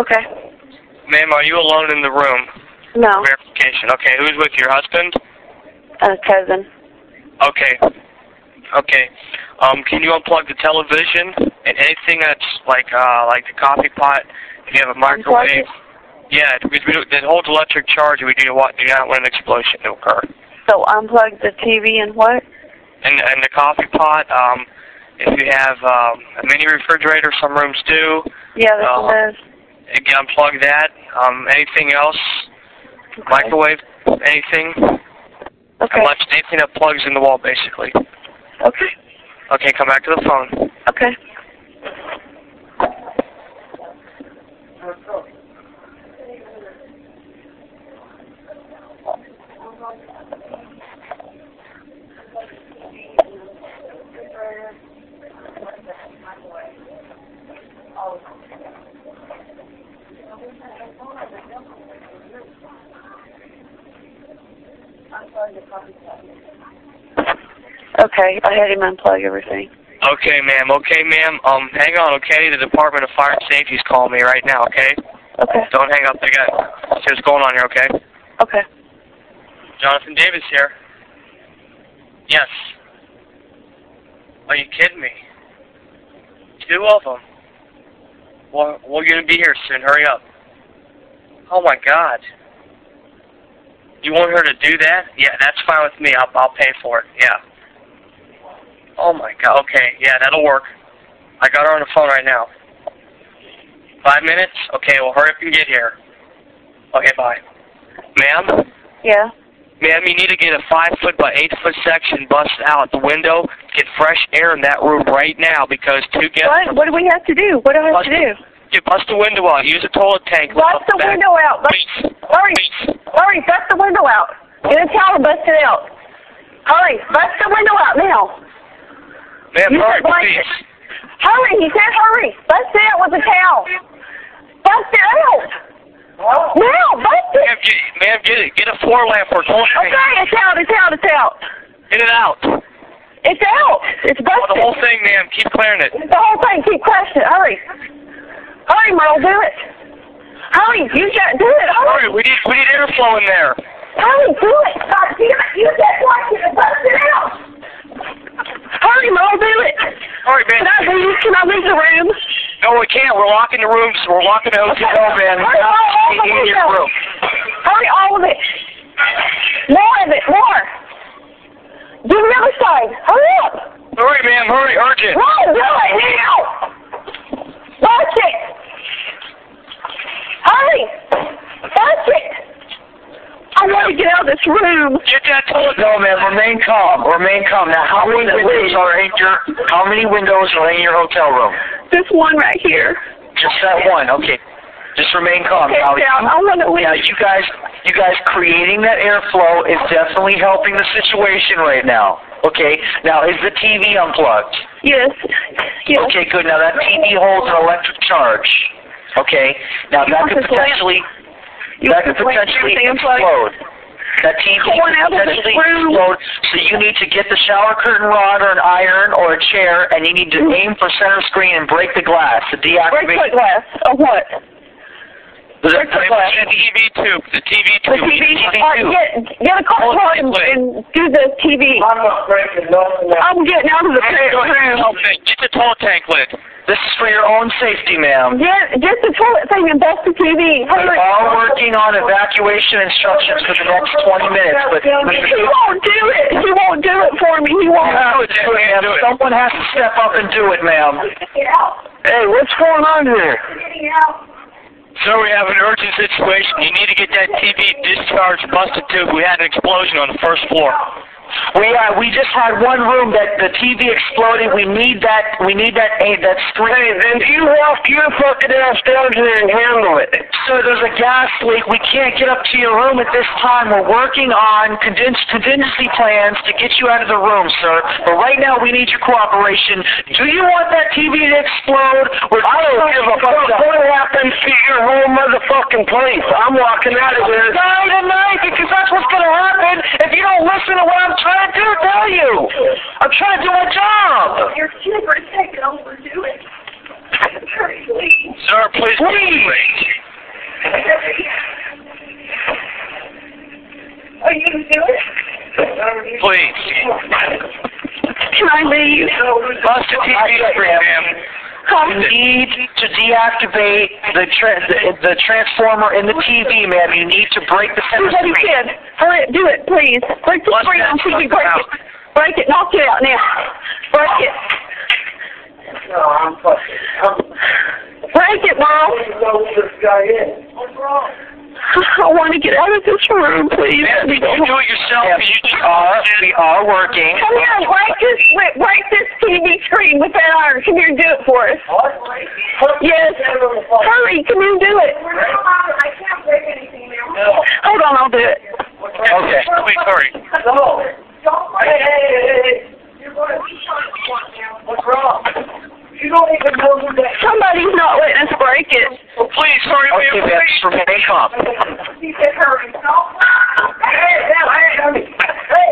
Okay. Ma'am, are you alone in the room? No. Verification. Okay, who's with you? Your husband? Cousin. Okay. Okay. Can you unplug the television and anything that's like the coffee pot? If you have a microwave. Yeah, because it holds electric charge, and we do not want an explosion to occur. So unplug the TV and what? And the coffee pot. If you have a mini refrigerator, some rooms do. Yeah, this one does. Again, unplug that. Anything else? Okay. Microwave? Anything? Okay. Unless anything that plugs in the wall, basically. Okay. Okay, come back to the phone. Okay. Okay, I had him unplug everything. Okay, ma'am. Okay, ma'am. Hang on, okay? The Department of Fire and Safety is calling me right now, okay? Okay. Don't hang up. They got see what's going on here, okay? Okay. Jonathan Davis here. Yes. Are you kidding me? 2 of them. Well, we're going to be here soon. Hurry up. Oh, my God. You want her to do that? Yeah, that's fine with me. I'll pay for it. Yeah. Oh, my God. Okay. Yeah, that'll work. I got her on the phone right now. 5 minutes? Okay, well, hurry up and get here. Okay, bye. Ma'am? Yeah? Ma'am, you need to get a 5-foot by 8-foot section busted out the window. Get fresh air in that room right now because 2 guests... What do we have to do? What do I have to do? You bust the window out. Use a toilet tank. Bust the window out. Hurry, bust the window out. Get a towel and bust it out. Hurry, bust the window out now. Ma'am, hurry, please. Hurry, he said hurry. Bust it out with a towel. Bust it out. Now, bust it. Ma'am, get it. Get a floor lamp or toilet tank. Okay, it's out. Get it out. It's out. It's busted. The whole thing, ma'am. Keep clearing it. The whole thing. Keep crashing it. Hurry. Hurry, Merle, do it. Hurry, do it. Hurry. We need airflow in there. Hurry, do it. God damn it. Use that blanket and bust it out. Hurry, Merle, do it. Hurry, man. Can I leave the room? No, we can't. We're locking the rooms. We're locking the hotel, man. Hurry, Hurry, all of it. More of it, more. Do the other side. Hurry up. Hurry, ma'am. Hurry, urgent. Run, do it now. Bust it. Hurry. Bust it. I want to get out of this room. Get that toilet. No, man. Remain calm. Remain calm. Now, how many windows are in your hotel room? This one right here. Just that one. Okay. Just remain calm. Now, I want to leave. Now, you guys creating that airflow is definitely helping the situation right now. Okay. Now, is the TV unplugged? Yes. Yes. Okay, good. Now, that TV holds an electric charge. Okay. Now, that could potentially explode. That TV could potentially explode, so you need to get the shower curtain rod or an iron or a chair, and you need to aim for center screen and break the glass to deactivate. Break the glass of what? The TV tube. The TV tube. Get a car and do the TV. I'm getting out of the room. Get the toilet tank lid. This is for your own safety, ma'am. Get the toilet thing and bust the TV. We're all working on evacuation instructions for the next 20 minutes, but he won't do it. He won't do it for me. He won't do it, ma'am. Someone has to step up and do it, ma'am. Get out. Hey, what's going on here? Getting out. Sir, we have an urgent situation. You need to get that TV discharged, busted tube. We had an explosion on the first floor. We just had one room that the TV exploded. We need that screen. Hey, then you walk your fucking ass down here and handle it. Sir, there's a gas leak. We can't get up to your room at this time. We're working on contingency plans to get you out of the room, sir. But right now, we need your cooperation. Do you want that TV to explode? I don't give a fuck what happens to your whole motherfucking place. I'm walking out of here. Die tonight, because that's what's going to happen if you don't listen to what I'm trying to tell you. I'm trying to do my job. Your super taking over. Do it. Hurry, please. Sir, please. Are you going to do it? Please. Can I leave? Bust the TV screen, ma'am. You need to deactivate the transformer in the TV, ma'am. You need to break the center Everybody screen. said, hurry up, do it, please. Break the screen on TV, break it. Break it, knock it out now. Break it. No, I'm fucking. Break it, Mom. I don't even know who this guy is. What's wrong? I want to get out of this room, please. Ma'am, you do it yourself. Yes, You just we are working. Come here, break this TV screen with that iron. Come here and do it for us. What? Yes. Hurry, come here and do it. I can't break anything now. No. Hold on, I'll do it. Okay. Please hurry. No. Don't break Hey. You're going to be shot now. What's wrong? You don't even know who that is. Somebody's not letting us break it. Please hurry, Okay, ma'am. ma'am, Please. remain calm. He said hurry. Don't. Hey, hey.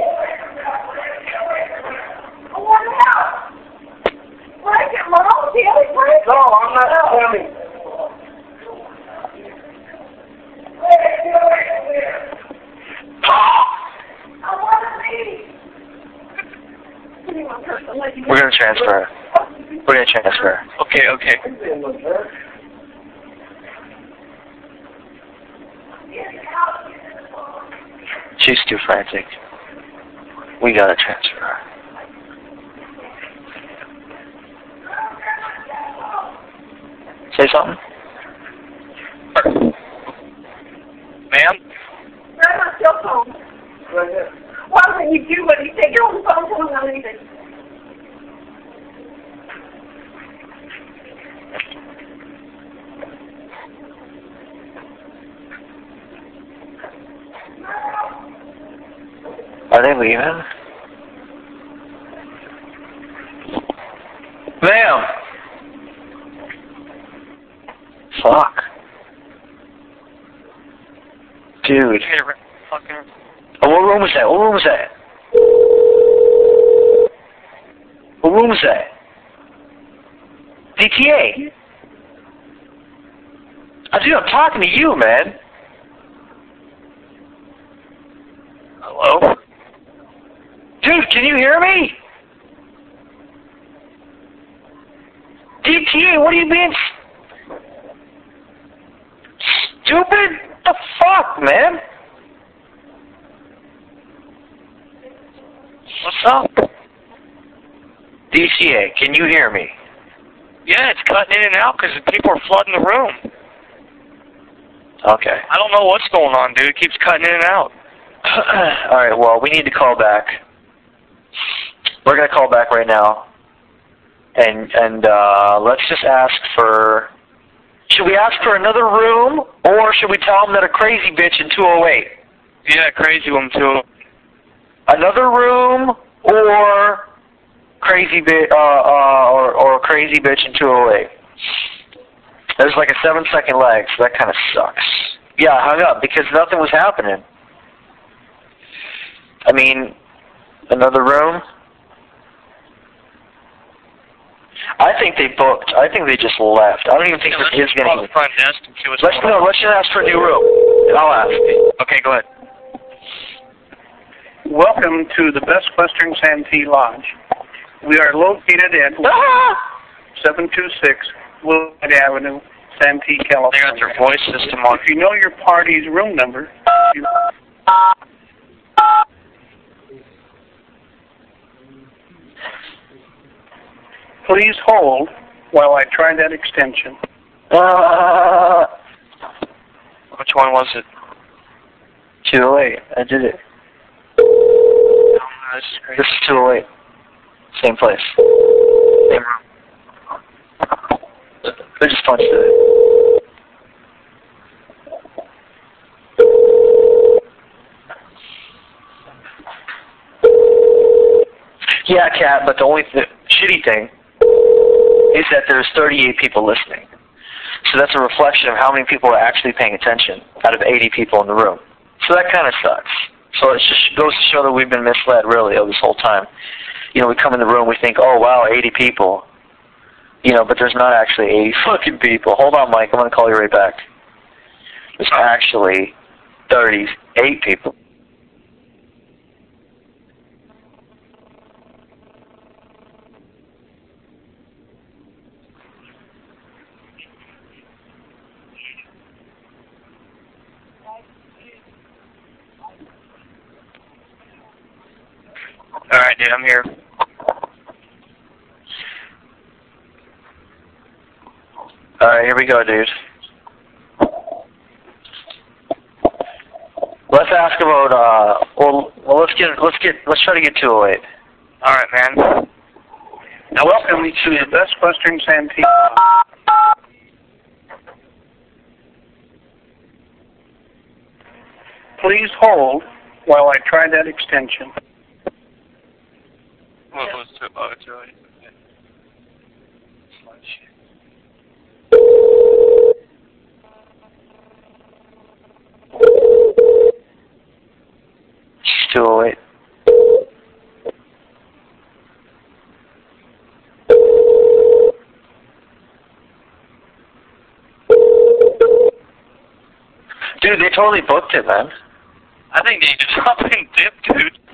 I want to help. Break it, Mom. Really, break it. No, I'm not coming. I want to leave. We're going to transfer. We're going to transfer. Okay, okay. She's too frantic. We got to transfer her. Say something? Ma'am? Grab my cell phone. Why wouldn't you do what he said? You're on the phone telling me anything. Are they leaving? Ma'am! Fuck. Dude. Fucking. Oh, what room was that? What room was that? What room was that? DTA. Dude, I'm talking to you, man. Hello? Dude, can you hear me? DTA, what are you being stupid? The fuck, man? What's up? DCA, can you hear me? Yeah, it's cutting in and out because people are flooding the room. Okay. I don't know what's going on, dude. It keeps cutting in and out. Alright, well, we need to call back. We're going to call back right now. And let's just ask for... Should we ask for another room, or should we tell them that a crazy bitch in 208? Yeah, crazy one too. Another room, or crazy or crazy bitch in 208? There's like a 7-second lag, so that kind of sucks. Yeah, I hung up because nothing was happening. I mean, another room? I think they booked. I think they just left. I don't even think Yeah, there is let's call any. the front desk and see what's Let's going on. Let's just ask for a new room. I'll ask. Okay, go ahead. Welcome to the Best Western Santee Lodge. We are located at 726 Wood Avenue, Santee, They California. got their voice system on. If you know your party's room number, please hold while I try that extension. Which one was it? 208. I did it. Oh, this is crazy. This is 208. Same place. Same room. They just punched it. Yeah, Kat, but the only shitty thing is that there's 38 people listening. So that's a reflection of how many people are actually paying attention out of 80 people in the room. So that kind of sucks. So it just goes to show that we've been misled, really, this whole time. You know, we come in the room, we think, oh, wow, 80 people. You know, but there's not actually 80 fucking people. Hold on, Mike. I'm going to call you right back. It's actually 38 people. Alright, dude, I'm here. Alright, here we go, dude. Let's ask about, let's try to get 208. Alright, man. Now welcome to the Best Western Santee. Please hold while I try that extension. What was it? Oh, it's really... She's 208. Dude, they totally booked it, man. I think they just up and dip, dude.